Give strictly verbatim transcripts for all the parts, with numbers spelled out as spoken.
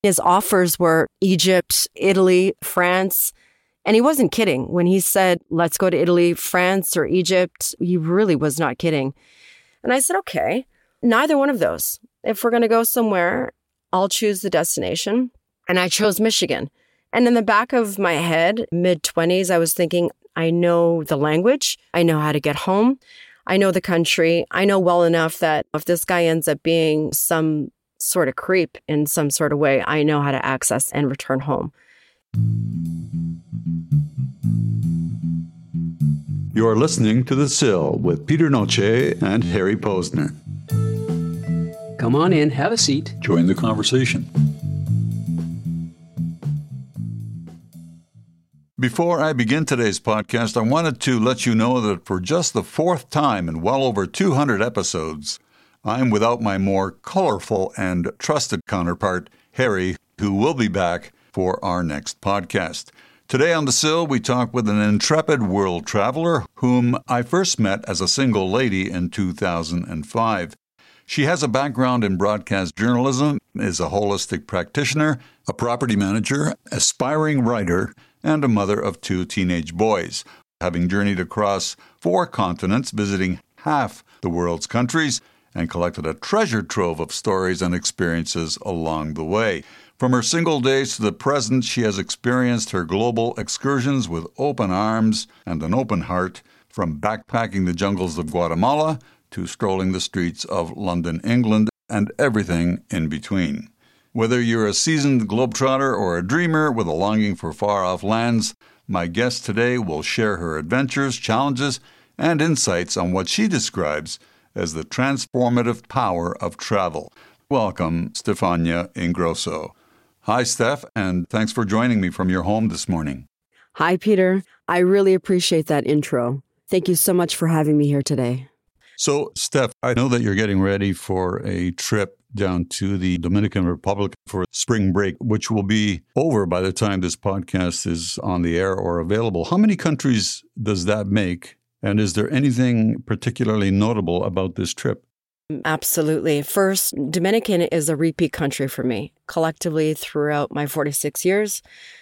His offers were Egypt, Italy, France. And he wasn't kidding. When he said, let's go to Italy, France, or Egypt, he really was not kidding. And I said, okay, neither one of those. If we're going to go somewhere, I'll choose the destination. And I chose Michigan. And in the back of my head, mid-twenties, I was thinking, I know the language. I know how to get home. I know the country. I know well enough that if this guy ends up being some sort of creep in some sort of way, I know how to access and return home. You're listening to The Sill with Peter Noce and Harry Posner. Come on in, have a seat. Join the conversation. Before I begin today's podcast, I wanted to let you know that for just the fourth time in well over two hundred episodes, I'm without my more colorful and trusted counterpart, Harry, who will be back for our next podcast. Today on The Sill, we talk with an intrepid world traveler whom I first met as a single lady in two thousand five. She has a background in broadcast journalism, is a holistic practitioner, a property manager, aspiring writer, and a mother of two teenage boys, having journeyed across four continents, visiting half the world's countries, and collected a treasure trove of stories and experiences along the way. From her single days to the present, she has experienced her global excursions with open arms and an open heart, from backpacking the jungles of Guatemala to strolling the streets of London, England, and everything in between. Whether you're a seasoned globetrotter or a dreamer with a longing for far-off lands, my guest today will share her adventures, challenges, and insights on what she describes as the transformative power of travel. Welcome, Stefania Ingrosso. Hi, Steph, and thanks for joining me from your home this morning. Hi, Peter. I really appreciate that intro. Thank you so much for having me here today. So, Steph, I know that you're getting ready for a trip down to the Dominican Republic for spring break, which will be over by the time this podcast is on the air or available. How many countries does that make? And is there anything particularly notable about this trip? Absolutely. First, Dominican is a repeat country for me. Collectively, throughout my forty-six years,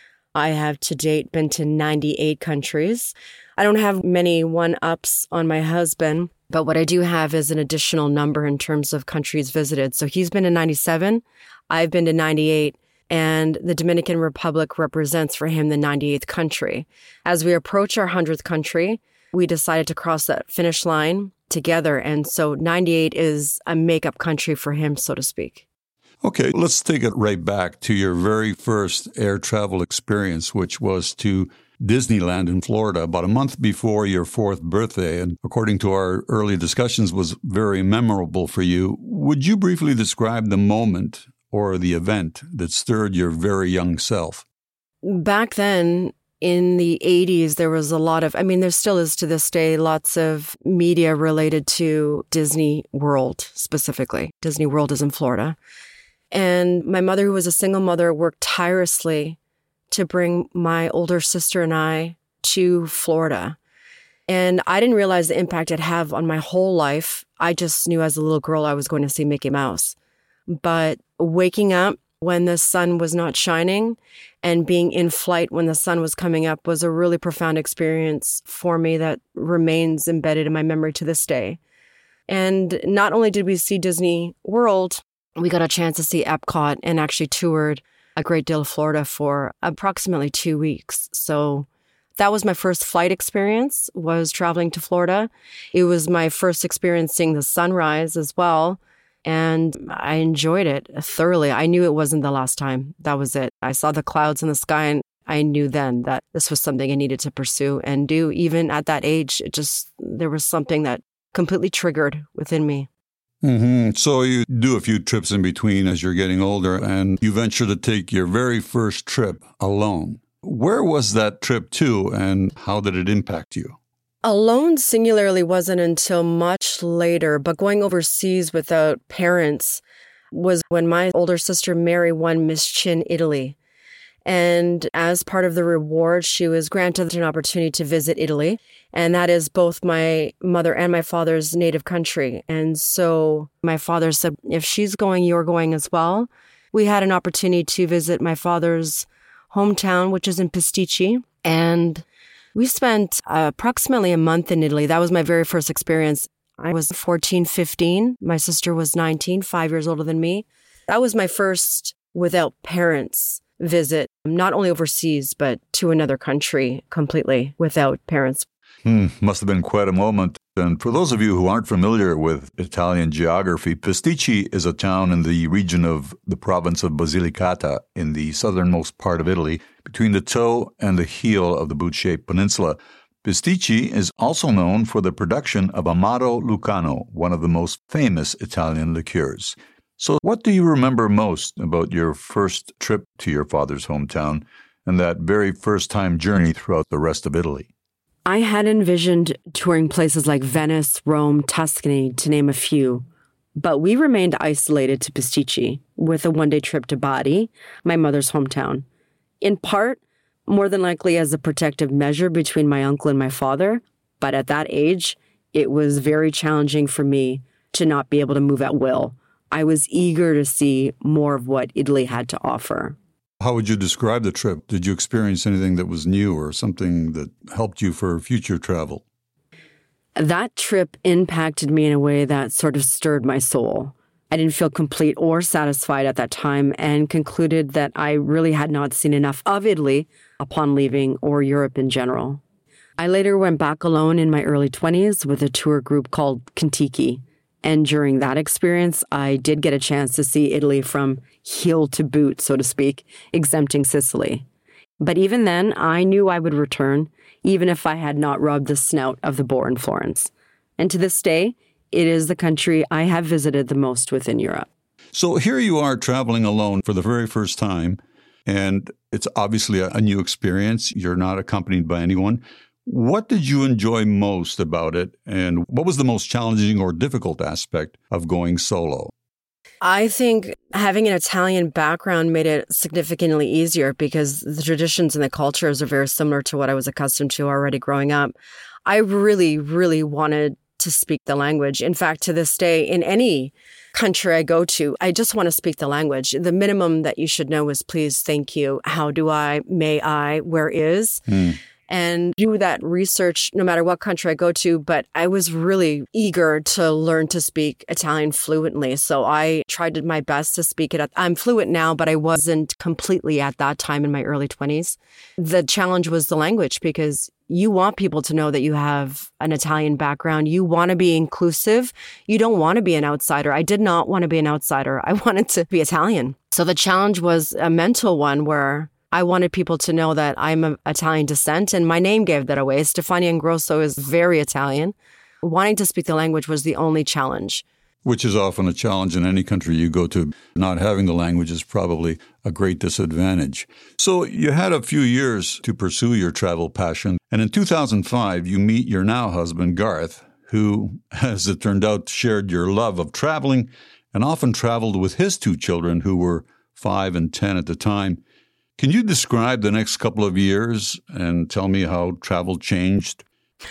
I have to date been to ninety-eight countries. I don't have many one-ups on my husband, but what I do have is an additional number in terms of countries visited. So he's been to ninety-seven, I've been to ninety-eight, and the Dominican Republic represents for him the ninety-eighth country. As we approach our hundredth country, we decided to cross that finish line together. And so ninety-eight is a makeup country for him, so to speak. Okay, let's take it right back to your very first air travel experience, which was to Disneyland in Florida about a month before your fourth birthday. And according to our early discussions, was very memorable for you. Would you briefly describe the moment or the event that stirred your very young self? Back then, in the eighties, there was a lot of, I mean, there still is to this day, lots of media related to Disney World specifically. Disney World is in Florida. And my mother, who was a single mother, worked tirelessly to bring my older sister and I to Florida. And I didn't realize the impact it'd have on my whole life. I just knew as a little girl I was going to see Mickey Mouse. But waking up when the sun was not shining and being in flight when the sun was coming up was a really profound experience for me that remains embedded in my memory to this day. And not only did we see Disney World, we got a chance to see Epcot and actually toured a great deal of Florida for approximately two weeks. So that was my first flight experience, was traveling to Florida. It was my first experience seeing the sunrise as well. And I enjoyed it thoroughly. I knew it wasn't the last time. That was it. I saw the clouds in the sky and I knew then that this was something I needed to pursue and do. Even at that age, it just, there was something that completely triggered within me. Mm-hmm. So you do a few trips in between as you're getting older, and you venture to take your very first trip alone. Where was that trip to, and how did it impact you? Alone singularly wasn't until much later, but going overseas without parents was when my older sister Mary won Miss Chin Italy. And as part of the reward, she was granted an opportunity to visit Italy. And that is both my mother and my father's native country. And so my father said, if she's going, you're going as well. we had an opportunity to visit my father's hometown, which is in Pisticci. And we spent uh, approximately a month in Italy. That was my very first experience. I was fourteen, fifteen. My sister was nineteen, five years older than me. That was my first without parents visit, not only overseas, but to another country completely without parents. Hmm, must have been quite a moment. And for those of you who aren't familiar with Italian geography, Pisticci is a town in the region of the province of Basilicata in the southernmost part of Italy, between the toe and the heel of the boot-shaped peninsula. Pisticci is also known for the production of Amaro Lucano, one of the most famous Italian liqueurs. So what do you remember most about your first trip to your father's hometown and that very first-time journey throughout the rest of Italy? I had envisioned touring places like Venice, Rome, Tuscany, to name a few. But we remained isolated to Pisticci with a one-day trip to Bari, my mother's hometown. In part, more than likely as a protective measure between my uncle and my father. But at that age, it was very challenging for me to not be able to move at will. I was eager to see more of what Italy had to offer. How would you describe the trip? Did you experience anything that was new or something that helped you for future travel? That trip impacted me in a way that sort of stirred my soul. I didn't feel complete or satisfied at that time and concluded that I really had not seen enough of Italy upon leaving, or Europe in general. I later went back alone in my early twenties with a tour group called Contiki. And during that experience, I did get a chance to see Italy from heel to boot, so to speak, exempting Sicily. But even then, I knew I would return, even if I had not rubbed the snout of the boar in Florence. And to this day, it is the country I have visited the most within Europe. So here you are traveling alone for the very first time, and it's obviously a new experience. You're not accompanied by anyone. What did you enjoy most about it, and what was the most challenging or difficult aspect of going solo? I think having an Italian background made it significantly easier because the traditions and the cultures are very similar to what I was accustomed to already growing up. I really, really wanted to speak the language. In fact, to this day, in any country I go to, I just want to speak the language. The minimum that you should know is please, thank you, how do I, may I, where is. Hmm. And do that research no matter what country I go to. But I was really eager to learn to speak Italian fluently. So I tried my best to speak it. I'm fluent now, but I wasn't completely at that time in my early twenties. The challenge was the language because you want people to know that you have an Italian background. You want to be inclusive. You don't want to be an outsider. I did not want to be an outsider. I wanted to be Italian. So the challenge was a mental one where I wanted people to know that I'm of Italian descent, and my name gave that away. Stefania Ingrosso is very Italian. Wanting to speak the language was the only challenge. Which is often a challenge in any country you go to. Not having the language is probably a great disadvantage. So you had a few years to pursue your travel passion, and in two thousand five, you meet your now husband, Garth, who, as it turned out, shared your love of traveling and often traveled with his two children, who were five and ten at the time. Can you describe the next couple of years and tell me how travel changed?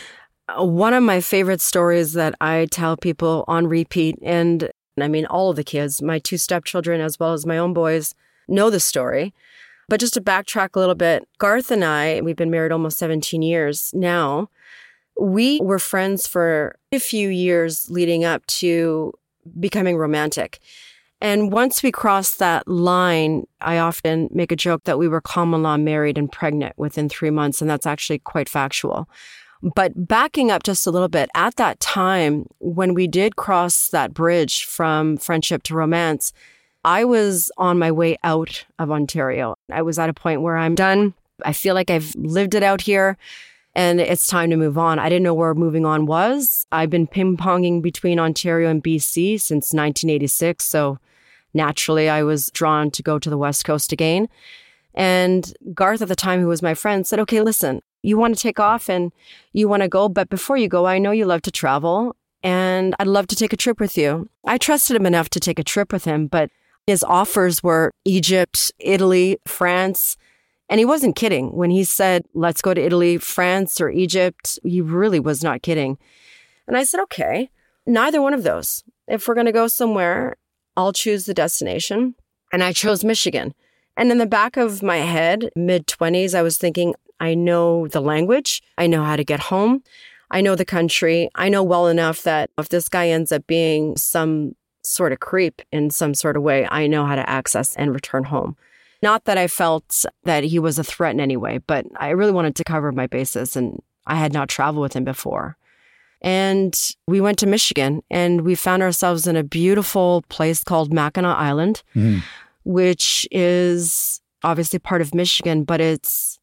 One of my favorite stories that I tell people on repeat, and I mean all of the kids, my two stepchildren as well as my own boys, know the story. But just to backtrack a little bit, Garth and I, we've been married almost seventeen years now. We were friends for a few years leading up to becoming romantic. And once we crossed that line, I often make a joke that we were common law married and pregnant within three months, and that's actually quite factual. But backing up just a little bit, at that time, when we did cross that bridge from friendship to romance, I was on my way out of Ontario. I was at a point where I'm done. I feel like I've lived it out here, and it's time to move on. I didn't know where moving on was. I've been ping-ponging between Ontario and B C since nineteen eighty-six, so naturally, I was drawn to go to the West Coast again. And Garth at the time, who was my friend, said, okay, listen, you want to take off and you want to go, but before you go, I know you love to travel and I'd love to take a trip with you. I trusted him enough to take a trip with him, but his offers were Egypt, Italy, France. And he wasn't kidding. When he said, let's go to Italy, France, or Egypt, he really was not kidding. And I said, okay, neither one of those. If we're going to go somewhere, I'll choose the destination. And I chose Michigan. And in the back of my head, mid-twenties, I was thinking, I know the language. I know how to get home. I know the country. I know well enough that if this guy ends up being some sort of creep in some sort of way, I know how to access and return home. Not that I felt that he was a threat in any way, but I really wanted to cover my bases, and I had not traveled with him before. And we went to Michigan, and we found ourselves in a beautiful place called Mackinac Island, mm. which is obviously part of Michigan, but it's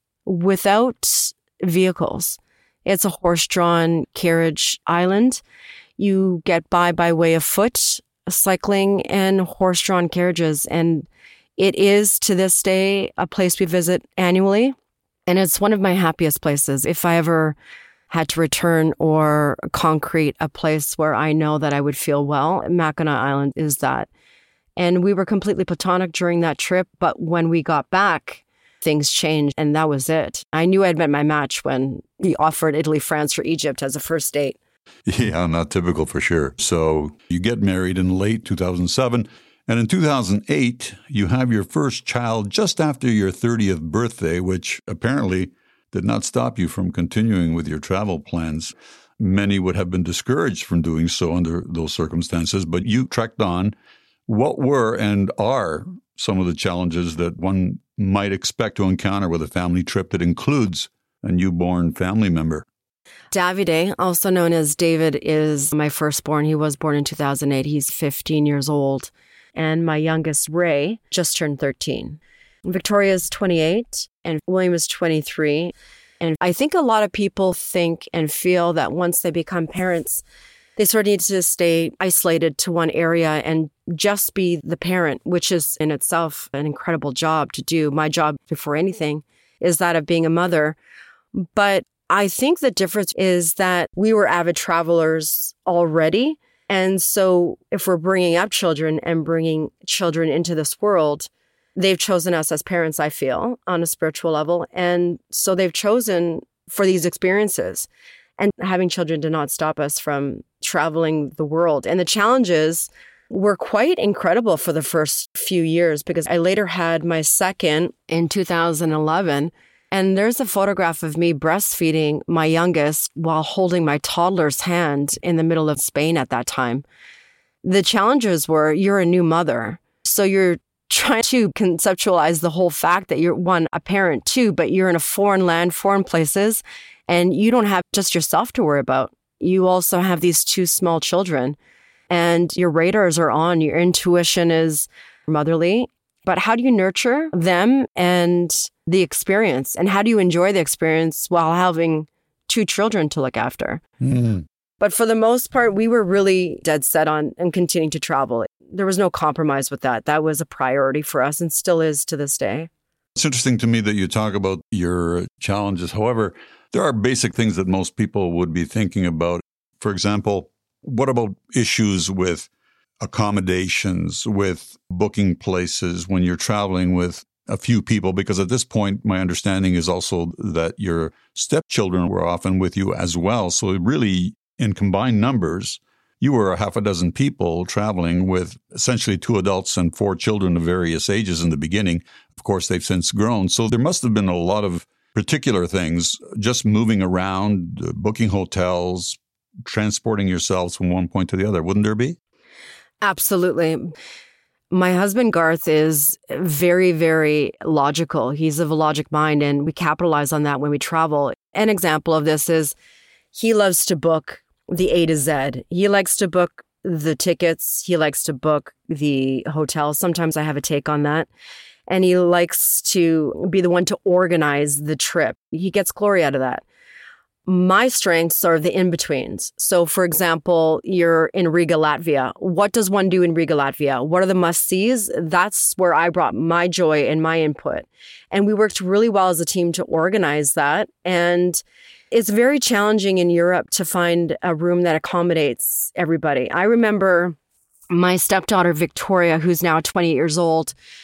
without vehicles. It's a horse-drawn carriage island. You get by by way of foot, cycling, and horse-drawn carriages. And it is, to this day, a place we visit annually. And it's one of my happiest places. If I ever had to return or concrete a place where I know that I would feel well, Mackinac Island is that. And we were completely platonic during that trip. But when we got back, things changed, and that was it. I knew I'd met my match when he offered Italy, France, or Egypt as a first date. Yeah, not typical for sure. So you get married in late two thousand seven, and in two thousand eight, you have your first child just after your thirtieth birthday, which apparently did not stop you from continuing with your travel plans. Many would have been discouraged from doing so under those circumstances, but you trekked on. What were and are some of the challenges that one might expect to encounter with a family trip that includes a newborn family member? Davide, also known as David, is my firstborn. He was born in two thousand eight. He's fifteen years old. And my youngest, Ray, just turned thirteen. Victoria is twenty-eight and William is twenty-three. And I think a lot of people think and feel that once they become parents, they sort of need to stay isolated to one area and just be the parent, which is in itself an incredible job to do. My job, before anything, is that of being a mother. But I think the difference is that we were avid travelers already. And so if we're bringing up children and bringing children into this world, they've chosen us as parents, I feel, on a spiritual level. And so they've chosen for these experiences. And having children did not stop us from traveling the world. And the challenges were quite incredible for the first few years, because I later had my second in two thousand eleven. And there's a photograph of me breastfeeding my youngest while holding my toddler's hand in the middle of Spain at that time. The challenges were, you're a new mother. So you're trying to conceptualize the whole fact that you're, one, a parent, two, but you're in a foreign land, foreign places, and you don't have just yourself to worry about. You also have these two small children, and your radars are on. Your intuition is motherly. But how do you nurture them and the experience? And how do you enjoy the experience while having two children to look after? Mm. But for the most part, we were really dead set on and continuing to travel. There was no compromise with that. That was a priority for us and still is to this day. It's interesting to me that you talk about your challenges. However, there are basic things that most people would be thinking about. For example, what about issues with accommodations, with booking places when you're traveling with a few people? Because at this point, my understanding is also that your stepchildren were often with you as well. So really, in combined numbers, you were a half a dozen people traveling with essentially two adults and four children of various ages in the beginning. Of course, they've since grown. So there must have been a lot of particular things, just moving around, booking hotels, transporting yourselves from one point to the other. Wouldn't there be? Absolutely. My husband, Garth, is very, very logical. He's of a logic mind, and we capitalize on that when we travel. An example of this is he loves to book the A to Z. He likes to book the tickets. He likes to book the hotels. Sometimes I have a take on that. And he likes to be the one to organize the trip. He gets glory out of that. My strengths are the in-betweens. So, for example, you're in Riga, Latvia. What does one do in Riga, Latvia? What are the must-sees? That's where I brought my joy and my input. And we worked really well as a team to organize that. And it's very challenging in Europe to find a room that accommodates everybody. I remember my stepdaughter, Victoria, who's now twenty years old,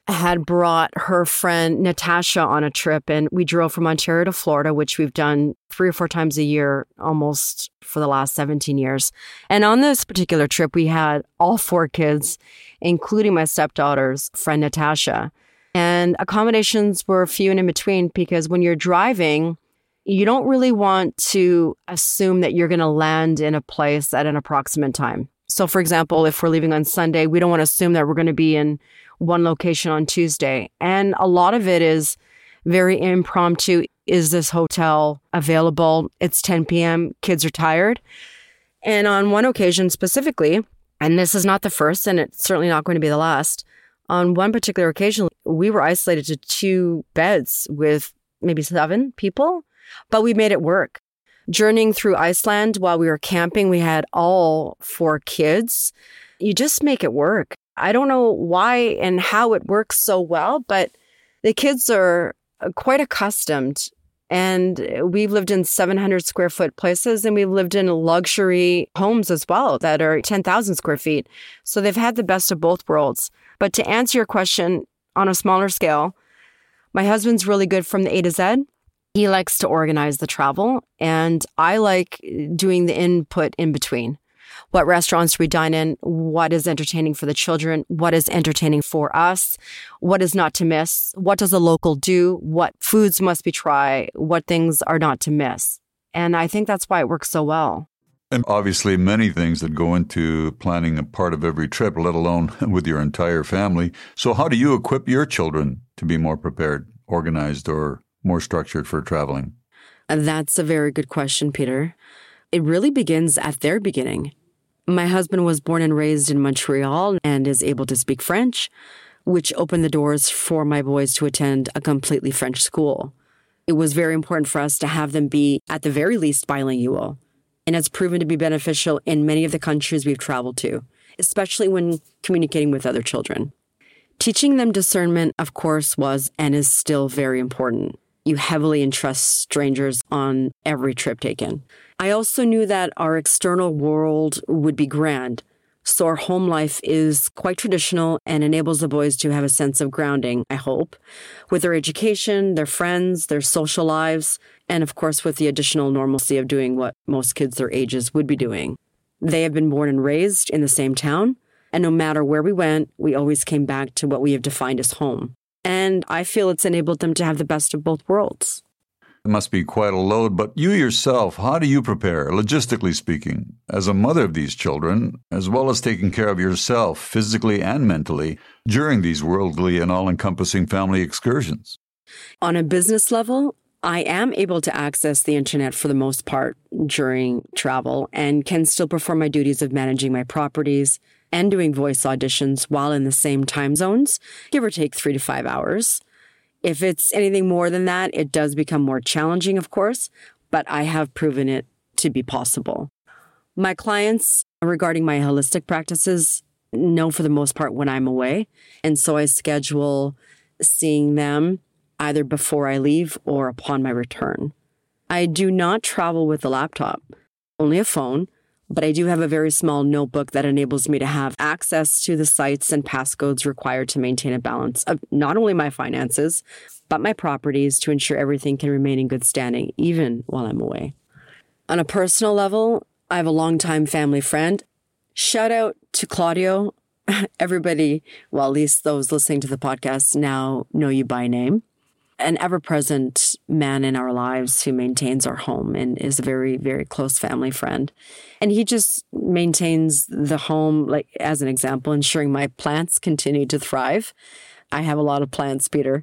had brought her friend Natasha on a trip, and we drove from Ontario to Florida, which we've done three or four times a year almost for the last seventeen years. And on this particular trip, we had all four kids, including my stepdaughter's friend Natasha. And accommodations were few and in between, because when you're driving, you don't really want to assume that you're going to land in a place at an approximate time. So, for example, if we're leaving on Sunday, we don't want to assume that we're going to be in one location on Tuesday. And a lot of it is very impromptu. Is this hotel available? It's ten p.m. Kids are tired. And on one occasion specifically, and this is not the first, and it's certainly not going to be the last, on one particular occasion, we were isolated to two beds with maybe seven people, but we made it work. Journeying through Iceland while we were camping, we had all four kids. You just make it work. I don't know why and how it works so well, but the kids are quite accustomed. And we've lived in seven hundred square foot places, and we've lived in luxury homes as well that are ten thousand square feet. So they've had the best of both worlds. But to answer your question on a smaller scale, my husband's really good from the A to Z. He likes to organize the travel, and I like doing the input in between. What restaurants do we dine in? What is entertaining for the children? What is entertaining for us? What is not to miss? What does a local do? What foods must we try? What things are not to miss? And I think that's why it works so well. And obviously many things that go into planning a part of every trip, let alone with your entire family. So how do you equip your children to be more prepared, organized, or more structured for traveling? And that's a very good question, Peter. It really begins at their beginning. My husband was born and raised in Montreal and is able to speak French, which opened the doors for my boys to attend a completely French school. It was very important for us to have them be, at the very least, bilingual. And it's proven to be beneficial in many of the countries we've traveled to, especially when communicating with other children. Teaching them discernment, of course, was and is still very important. You heavily entrust strangers on every trip taken. I also knew that our external world would be grand, so our home life is quite traditional and enables the boys to have a sense of grounding, I hope, with their education, their friends, their social lives, and of course with the additional normalcy of doing what most kids their ages would be doing. They have been born and raised in the same town, and no matter where we went, we always came back to what we have defined as home. And I feel it's enabled them to have the best of both worlds. It must be quite a load, but you yourself, how do you prepare, logistically speaking, as a mother of these children, as well as taking care of yourself physically and mentally during these worldly and all-encompassing family excursions? On a business level, I am able to access the internet for the most part during travel and can still perform my duties of managing my properties and doing voice auditions while in the same time zones, give or take three to five hours. If it's anything more than that, it does become more challenging, of course, but I have proven it to be possible. My clients, regarding my holistic practices, know for the most part when I'm away, and so I schedule seeing them either before I leave or upon my return. I do not travel with a laptop, only a phone, but I do have a very small notebook that enables me to have access to the sites and passcodes required to maintain a balance of not only my finances, but my properties to ensure everything can remain in good standing, even while I'm away. On a personal level, I have a longtime family friend. Shout out to Claudio. Everybody, well, at least those listening to the podcast now know you by name. An ever-present man in our lives who maintains our home and is a very, very close family friend. And he just maintains the home, like as an example, ensuring my plants continue to thrive. I have a lot of plants, Peter.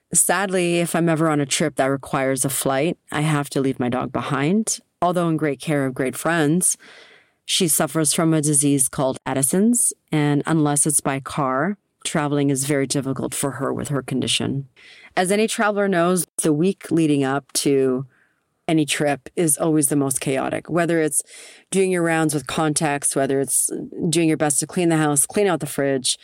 Sadly, if I'm ever on a trip that requires a flight, I have to leave my dog behind. Although in great care of great friends, she suffers from a disease called Addison's, and unless it's by car, traveling is very difficult for her with her condition. As any traveler knows, the week leading up to any trip is always the most chaotic, whether it's doing your rounds with contacts, whether it's doing your best to clean the house, clean out the fridge,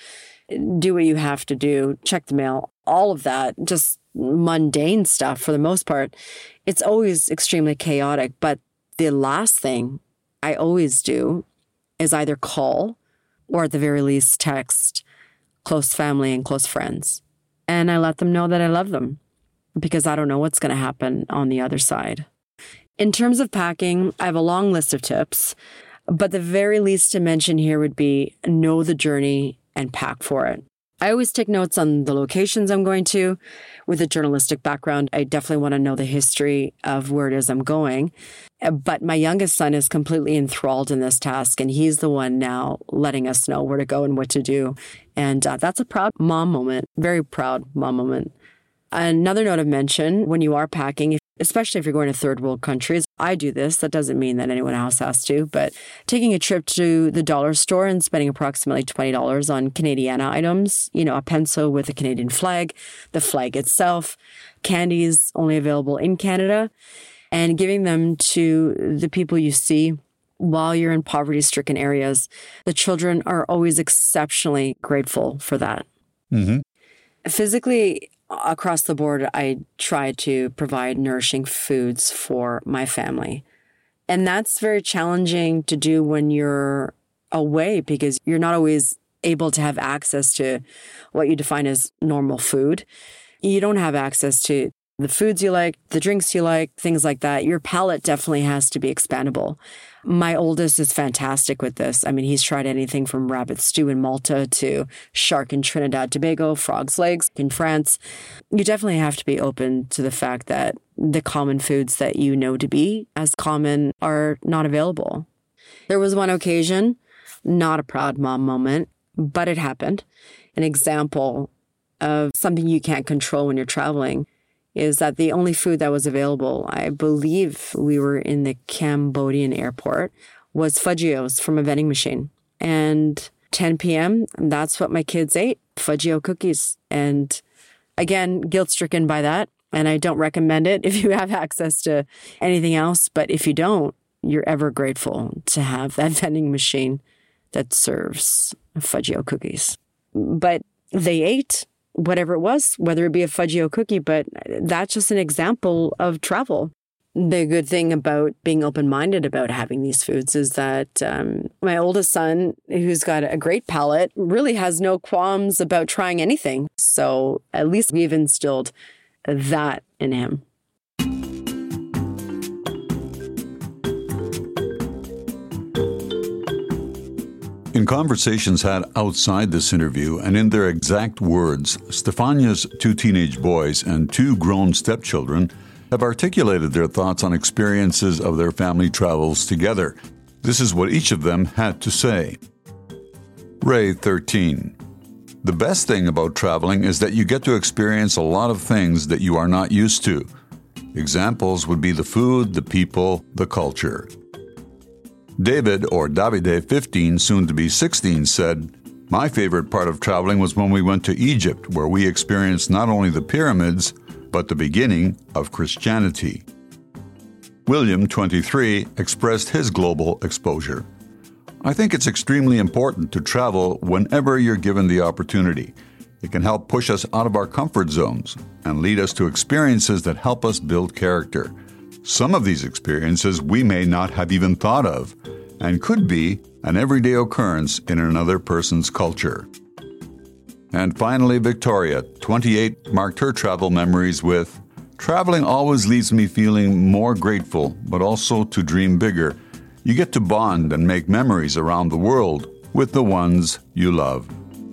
do what you have to do, check the mail, all of that, just mundane stuff for the most part. It's always extremely chaotic. But the last thing I always do is either call or at the very least text close family and close friends. And I let them know that I love them because I don't know what's going to happen on the other side. In terms of packing, I have a long list of tips, but the very least to mention here would be know the journey and pack for it. I always take notes on the locations I'm going to. With a journalistic background, I definitely want to know the history of where it is I'm going. But my youngest son is completely enthralled in this task, and he's the one now letting us know where to go and what to do. And uh, that's a proud mom moment, very proud mom moment. Another note of mention, when you are packing, especially if you're going to third world countries, I do this. That doesn't mean that anyone else has to, but taking a trip to the dollar store and spending approximately twenty dollars on Canadiana items, you know, a pencil with a Canadian flag, the flag itself, candies only available in Canada, and giving them to the people you see while you're in poverty-stricken areas. The children are always exceptionally grateful for that. Mm-hmm. Physically, across the board, I try to provide nourishing foods for my family. And that's very challenging to do when you're away because you're not always able to have access to what you define as normal food. You don't have access to the foods you like, the drinks you like, things like that. Your palate definitely has to be expandable. My oldest is fantastic with this. I mean, he's tried anything from rabbit stew in Malta to shark in Trinidad Tobago, frog's legs in France. You definitely have to be open to the fact that the common foods that you know to be as common are not available. There was one occasion, not a proud mom moment, but it happened. An example of something you can't control when you're traveling is that the only food that was available, I believe we were in the Cambodian airport, was Fudgios from a vending machine. And ten p.m., that's what my kids ate, Fudgio cookies. And again, guilt-stricken by that. And I don't recommend it if you have access to anything else. But if you don't, you're ever grateful to have that vending machine that serves Fudgio cookies. But they ate whatever it was, whether it be a Fudgio cookie, but that's just an example of travel. The good thing about being open-minded about having these foods is that um, my oldest son, who's got a great palate, really has no qualms about trying anything. So at least we've instilled that in him. In conversations had outside this interview, and in their exact words, Stefania's two teenage boys and two grown stepchildren have articulated their thoughts on experiences of their family travels together. This is what each of them had to say. Ray, thirteen. The best thing about traveling is that you get to experience a lot of things that you are not used to. Examples would be the food, the people, the culture. David, or Davide, fifteen, soon to be sixteen, said, "My favorite part of traveling was when we went to Egypt, where we experienced not only the pyramids, but the beginning of Christianity." William, twenty-three, expressed his global exposure. "I think it's extremely important to travel whenever you're given the opportunity. It can help push us out of our comfort zones and lead us to experiences that help us build character. Some of these experiences we may not have even thought of and could be an everyday occurrence in another person's culture." And finally, Victoria, twenty-eight, marked her travel memories with, "Traveling always leaves me feeling more grateful, but also to dream bigger. You get to bond and make memories around the world with the ones you love."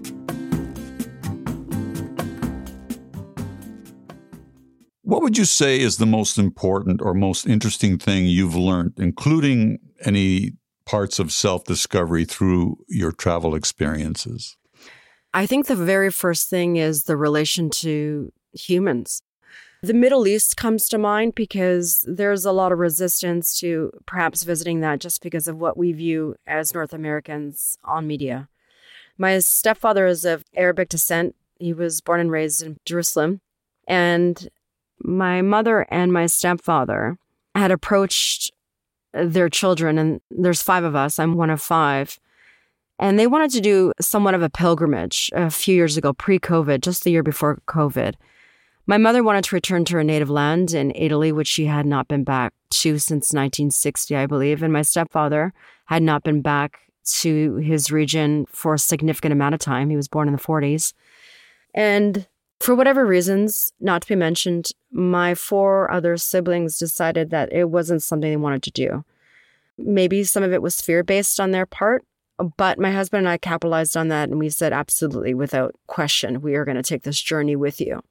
What would you say is the most important or most interesting thing you've learned, including any parts of self-discovery through your travel experiences? I think the very first thing is the relation to humans. The Middle East comes to mind because there's a lot of resistance to perhaps visiting that just because of what we view as North Americans on media. My stepfather is of Arabic descent. He was born and raised in Jerusalem. And my mother and my stepfather had approached their children, and there's five of us. I'm one of five. And they wanted to do somewhat of a pilgrimage a few years ago, pre-COVID, just the year before COVID. My mother wanted to return to her native land in Italy, which she had not been back to since nineteen sixty, I believe. And my stepfather had not been back to his region for a significant amount of time. He was born in the forties. And for whatever reasons, not to be mentioned, my four other siblings decided that it wasn't something they wanted to do. Maybe some of it was fear-based on their part, but my husband and I capitalized on that, and we said, absolutely, without question, we are going to take this journey with you.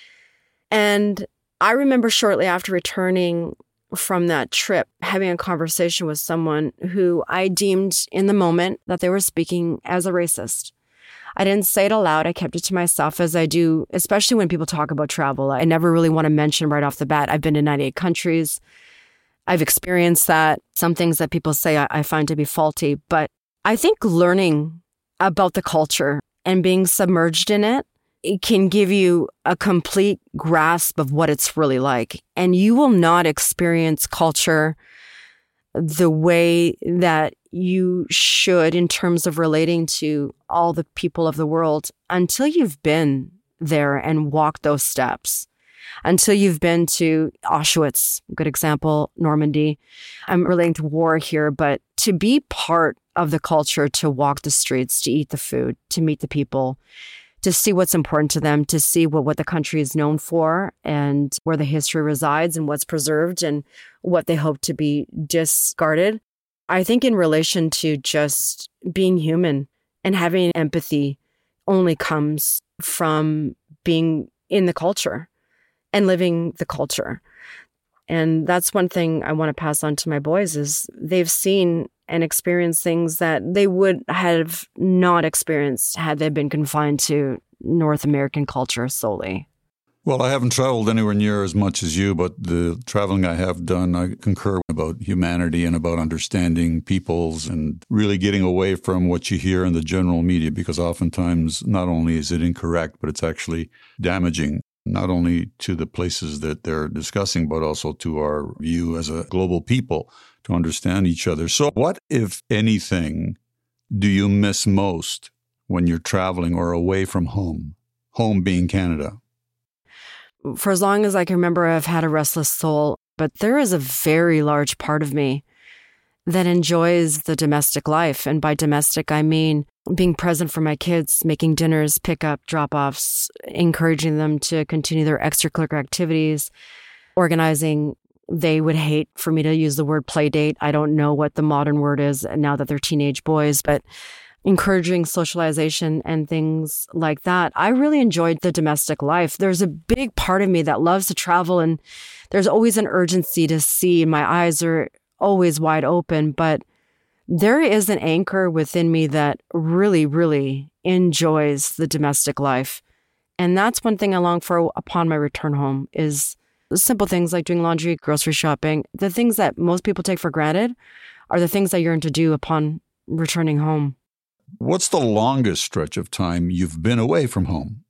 And I remember shortly after returning from that trip, having a conversation with someone who I deemed in the moment that they were speaking as a racist. I didn't say it aloud. I kept it to myself, as I do, especially when people talk about travel. I never really want to mention right off the bat, I've been to ninety-eight countries. I've experienced that. Some things that people say I, I find to be faulty. But I think learning about the culture and being submerged in it, it can give you a complete grasp of what it's really like. And you will not experience culture the way that you should in terms of relating to all the people of the world until you've been there and walked those steps. Until you've been to Auschwitz, good example, Normandy. I'm relating to war here, but to be part of the culture, to walk the streets, to eat the food, to meet the people, to see what's important to them, to see what, what the country is known for and where the history resides and what's preserved and what they hope to be discarded. I think in relation to just being human and having empathy only comes from being in the culture and living the culture. And that's one thing I want to pass on to my boys is they've seen and experienced things that they would have not experienced had they been confined to North American culture solely. Well, I haven't traveled anywhere near as much as you, but the traveling I have done, I concur about humanity and about understanding peoples and really getting away from what you hear in the general media, because oftentimes not only is it incorrect, but it's actually damaging, not only to the places that they're discussing, but also to our view as a global people to understand each other. So what, if anything, do you miss most when you're traveling or away from home? Home being Canada. For as long as I can remember, I've had a restless soul, but there is a very large part of me that enjoys the domestic life. And by domestic, I mean being present for my kids, making dinners, pick up, drop offs, encouraging them to continue their extracurricular activities, organizing. They would hate for me to use the word play date. I don't know what the modern word is now that they're teenage boys, but encouraging socialization and things like that. I really enjoyed the domestic life. There's a big part of me that loves to travel, and there's always an urgency to see. My eyes are always wide open, but there is an anchor within me that really, really enjoys the domestic life. And that's one thing I long for upon my return home is simple things like doing laundry, grocery shopping. The things that most people take for granted are the things I yearn to do upon returning home. What's the longest stretch of time you've been away from home?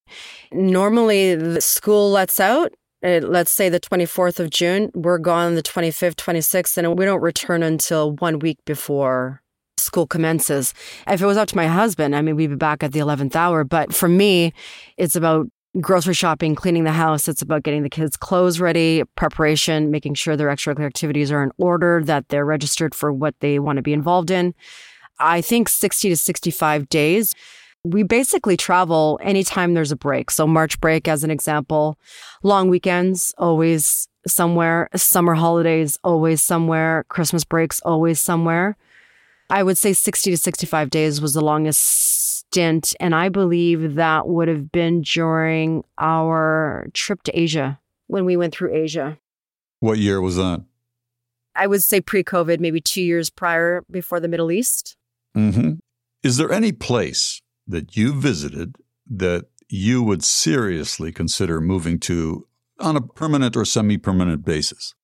Normally, the school lets out. It, let's say the twenty-fourth of June. We're gone the twenty-fifth, twenty-sixth, and we don't return until one week before school commences. If it was up to my husband, I mean, we'd be back at the eleventh hour. But for me, it's about grocery shopping, cleaning the house. It's about getting the kids' clothes ready, preparation, making sure their extracurricular activities are in order, that they're registered for what they want to be involved in. I think sixty to sixty-five days. We basically travel anytime there's a break. So March break, as an example, long weekends, always somewhere, summer holidays, always somewhere, Christmas breaks, always somewhere. I would say sixty to sixty-five days was the longest stint. And I believe that would have been during our trip to Asia, when we went through Asia. What year was that? I would say pre-COVID, maybe two years prior, before the Middle East. Mm-hmm. Is there any place that you visited that you would seriously consider moving to on a permanent or semi-permanent basis?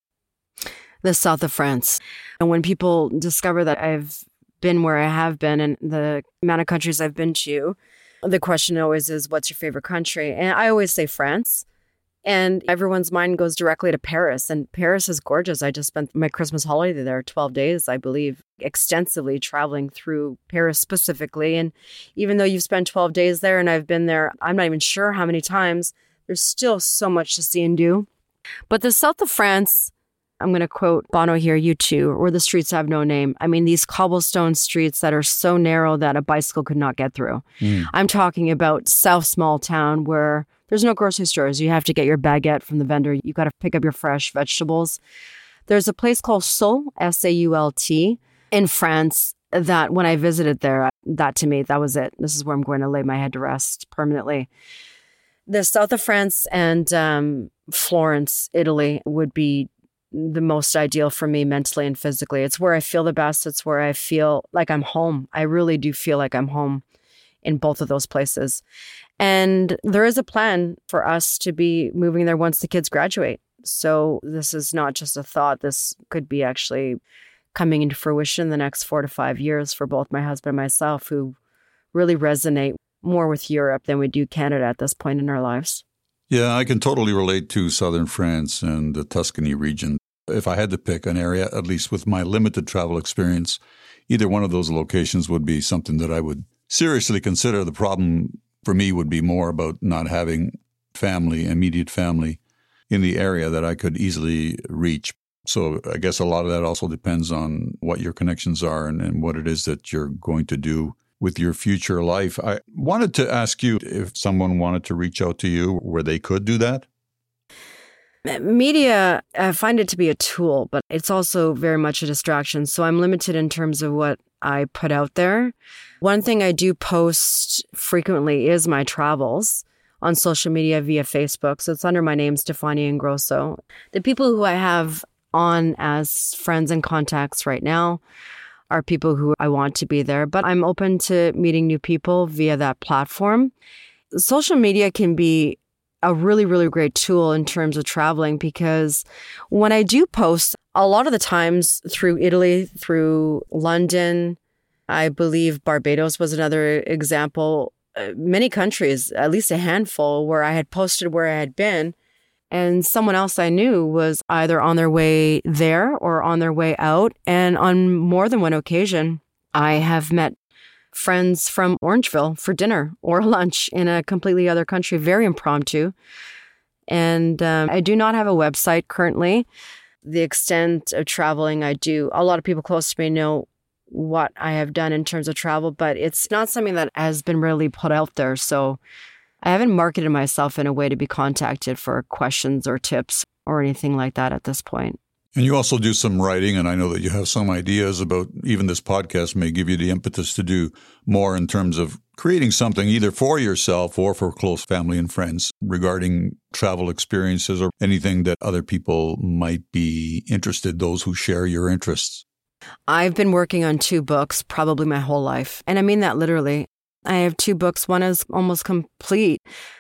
The south of France. And when people discover that I've been where I have been and the amount of countries I've been to, the question always is, what's your favorite country? And I always say France. And everyone's mind goes directly to Paris. And Paris is gorgeous. I just spent my Christmas holiday there, twelve days, I believe, extensively traveling through Paris specifically. And even though you've spent twelve days there and I've been there, I'm not even sure how many times, there's still so much to see and do. But the south of France I'm going to quote Bono here, U two, or the streets have no name. I mean, these cobblestone streets that are so narrow that a bicycle could not get through. Mm. I'm talking about South Small Town where there's no grocery stores. You have to get your baguette from the vendor. You got to pick up your fresh vegetables. There's a place called Sault, S A U L T, in France that when I visited there, that to me, that was it. This is where I'm going to lay my head to rest permanently. The south of France and um, Florence, Italy would be the most ideal for me mentally and physically. It's where I feel the best. It's where I feel like I'm home. I really do feel like I'm home in both of those places. And there is a plan for us to be moving there once the kids graduate. So this is not just a thought. This could be actually coming into fruition in the next four to five years for both my husband and myself, who really resonate more with Europe than we do Canada at this point in our lives. Yeah, I can totally relate to southern France and the Tuscany region. If I had to pick an area, at least with my limited travel experience, either one of those locations would be something that I would seriously consider. The problem for me would be more about not having family, immediate family in the area that I could easily reach. So I guess a lot of that also depends on what your connections are and, and what it is that you're going to do with your future life. I wanted to ask you if someone wanted to reach out to you where they could do that. Media, I find it to be a tool, but it's also very much a distraction. So I'm limited in terms of what I put out there. One thing I do post frequently is my travels on social media via Facebook. So it's under my name, Stefania Ingrosso. The people who I have on as friends and contacts right now are people who I want to be there, but I'm open to meeting new people via that platform. Social media can be a really, really great tool in terms of traveling, because when I do post, a lot of the times through Italy, through London, I believe Barbados was another example, uh, many countries, at least a handful, where I had posted where I had been, and someone else I knew was either on their way there or on their way out. And on more than one occasion, I have met friends from Orangeville for dinner or lunch in a completely other country, very impromptu. And um, I do not have a website currently. The extent of traveling I do, a lot of people close to me know what I have done in terms of travel, but it's not something that has been really put out there. So I haven't marketed myself in a way to be contacted for questions or tips or anything like that at this point. And you also do some writing, and I know that you have some ideas about, even this podcast may give you the impetus to do more in terms of creating something either for yourself or for close family and friends regarding travel experiences or anything that other people might be interested, those who share your interests. I've been working on two books probably my whole life, and I mean that literally. I have two books. One is almost complete.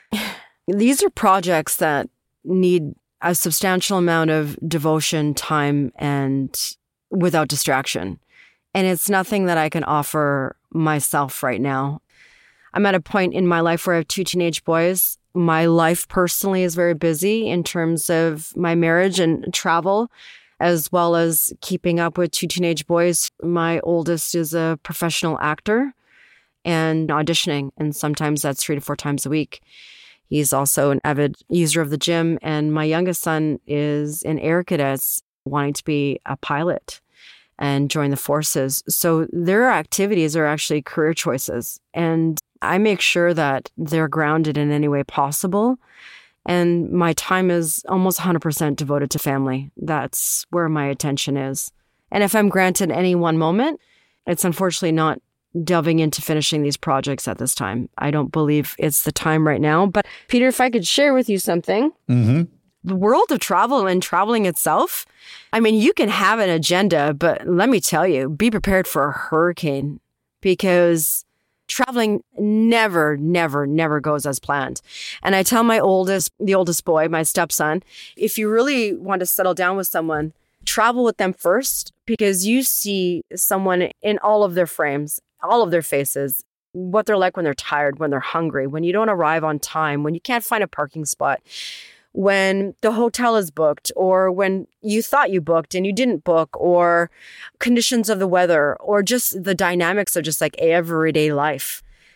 These are projects that need a substantial amount of devotion, time, and without distraction. And it's nothing that I can offer myself right now. I'm at a point in my life where I have two teenage boys. My life personally is very busy in terms of my marriage and travel, as well as keeping up with two teenage boys. My oldest is a professional actor and auditioning, and sometimes that's three to four times a week. He's also an avid user of the gym, and my youngest son is in Air Cadets, wanting to be a pilot and join the forces. So their activities are actually career choices, and I make sure that they're grounded in any way possible. And my time is almost one hundred percent devoted to family. That's where my attention is. And if I'm granted any one moment, it's unfortunately not delving into finishing these projects at this time. I don't believe it's the time right now. But Peter, if I could share with you something, mm-hmm. The world of travel and traveling itself, I mean, you can have an agenda, but let me tell you, be prepared for a hurricane, because traveling never, never, never goes as planned. And I tell my oldest, the oldest boy, my stepson, if you really want to settle down with someone, travel with them first, because you see someone in all of their frames, all of their faces, what they're like when they're tired, when they're hungry, when you don't arrive on time, when you can't find a parking spot, when the hotel is booked, or when you thought you booked and you didn't book, or conditions of the weather, or just the dynamics of just like everyday life.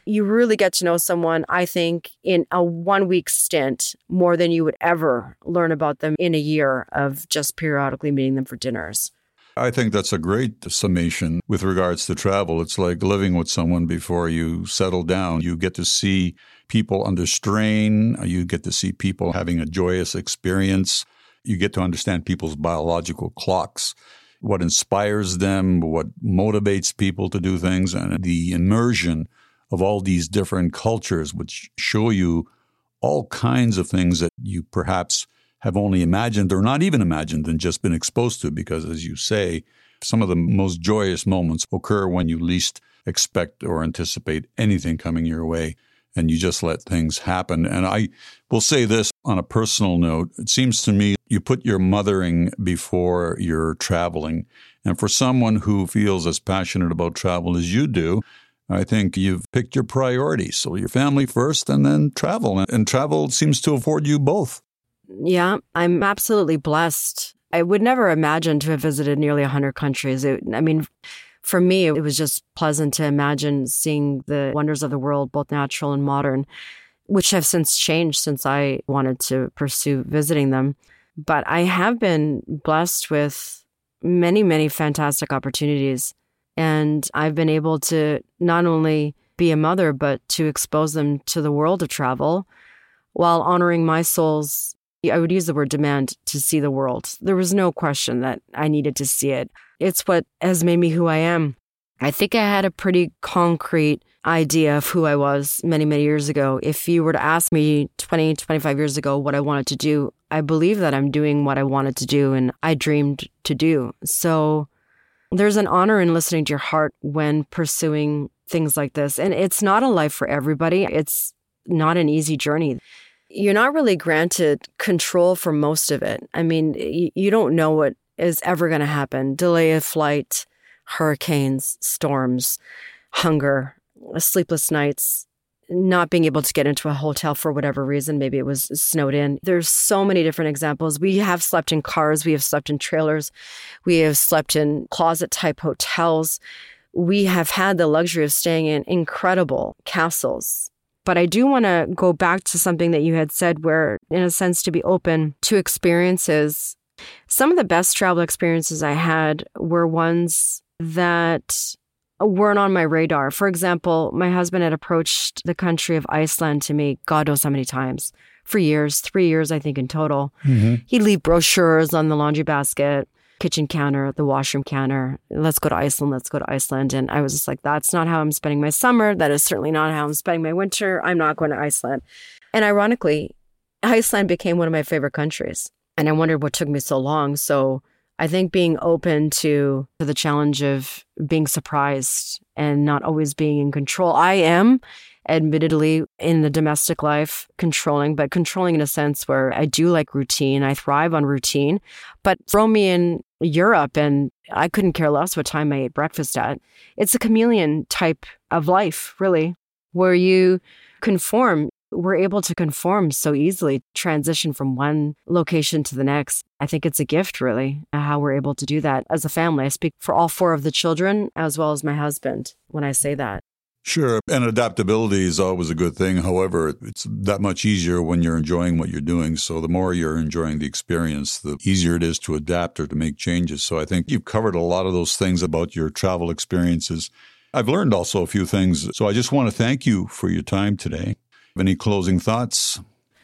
You really get to know someone, I think, in a one-week stint more than you would ever learn about them in a year of just periodically meeting them for dinners. I think that's a great summation with regards to travel. It's like living with someone before you settle down. You get to see people under strain. You get to see people having a joyous experience. You get to understand people's biological clocks, what inspires them, what motivates people to do things, and the immersion of all these different cultures, which show you all kinds of things that you perhaps have only imagined or not even imagined and just been exposed to, because, as you say, some of the most joyous moments occur when you least expect or anticipate anything coming your way, and you just let things happen. And I will say this on a personal note. It seems to me you put your mothering before your traveling. And for someone who feels as passionate about travel as you do, I think you've picked your priorities. So your family first and then travel. And travel seems to afford you both. Yeah, I'm absolutely blessed. I would never imagine to have visited nearly one hundred countries. It, I mean, for me, it was just pleasant to imagine seeing the wonders of the world, both natural and modern, which have since changed since I wanted to pursue visiting them. But I have been blessed with many, many fantastic opportunities. And I've been able to not only be a mother, but to expose them to the world of travel while honoring my soul's, I would use the word demand, to see the world. There was no question that I needed to see it. It's what has made me who I am. I think I had a pretty concrete idea of who I was many, many years ago. If you were to ask me twenty, twenty-five years ago what I wanted to do, I believe that I'm doing what I wanted to do and I dreamed to do. So there's an honor in listening to your heart when pursuing things like this. And it's not a life for everybody. It's not an easy journey. You're not really granted control for most of it. I mean, you don't know what is ever going to happen. Delay of flight, hurricanes, storms, hunger, sleepless nights, not being able to get into a hotel for whatever reason. Maybe it was snowed in. There's so many different examples. We have slept in cars. We have slept in trailers. We have slept in closet-type hotels. We have had the luxury of staying in incredible castles. But I do want to go back to something that you had said where, in a sense, to be open to experiences. Some of the best travel experiences I had were ones that weren't on my radar. For example, my husband had approached the country of Iceland to me, God knows how many times, for years, three years, I think, in total. Mm-hmm. He'd leave brochures on the laundry basket, kitchen counter, the washroom counter. Let's go to Iceland. Let's go to Iceland. And I was just like, that's not how I'm spending my summer. That is certainly not how I'm spending my winter. I'm not going to Iceland. And ironically, Iceland became one of my favorite countries. And I wondered what took me so long. So I think being open to the challenge of being surprised and not always being in control. I am, admittedly, in the domestic life, controlling, but controlling in a sense where I do like routine. I thrive on routine. But throw me in Europe and I couldn't care less what time I ate breakfast at. It's a chameleon type of life, really, where you conform. We're able to conform so easily, transition from one location to the next. I think it's a gift, really, how we're able to do that as a family. I speak for all four of the children as well as my husband when I say that. Sure. And adaptability is always a good thing. However, it's that much easier when you're enjoying what you're doing. So the more you're enjoying the experience, the easier it is to adapt or to make changes. So I think you've covered a lot of those things about your travel experiences. I've learned also a few things. So I just want to thank you for your time today. Any closing thoughts?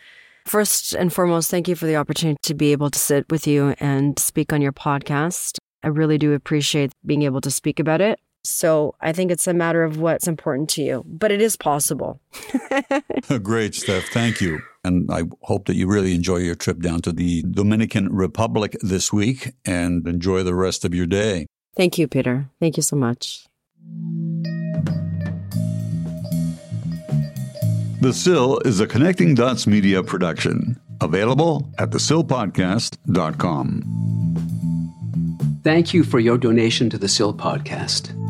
First and foremost, thank you for the opportunity to be able to sit with you and speak on your podcast. I really do appreciate being able to speak about it. So I think it's a matter of what's important to you, but it is possible. Great, Steph. Thank you. And I hope that you really enjoy your trip down to the Dominican Republic this week and enjoy the rest of your day. Thank you, Peter. Thank you so much. The Sill is a Connecting Dots Media production, available at the sill podcast dot com. Thank you for your donation to the Sill Podcast.